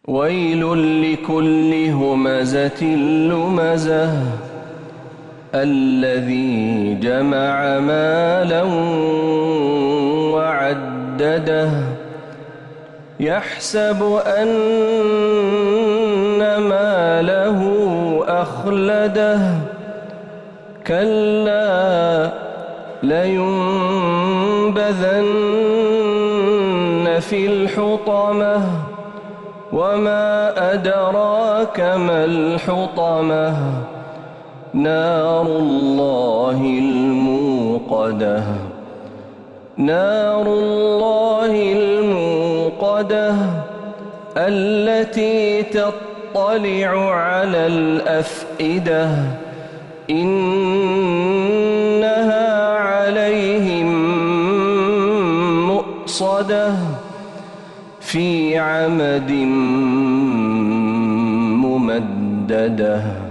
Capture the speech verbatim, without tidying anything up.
ويل لكل همزة لمزة الذي جمع مالا وعدده يحسب أن ماله أخلده كلا لينبذن في الحطمة وما أدراك ما الحطمة نار الله الموقدة نار الله الموقدة التي تطلع على الأفئدة إنها عليهم مؤصدة في عمد ممددة.